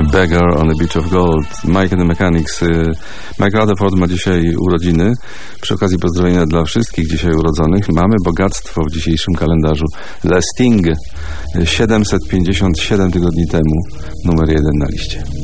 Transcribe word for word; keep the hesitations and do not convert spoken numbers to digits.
Beggar on the Beach of Gold. Mike and the Mechanics. Mike Rutherford ma dzisiaj urodziny. Przy okazji pozdrowienia dla wszystkich dzisiaj urodzonych. Mamy bogactwo w dzisiejszym kalendarzu. Le Sting siedemset pięćdziesiąt siedem tygodni temu numer jeden na liście.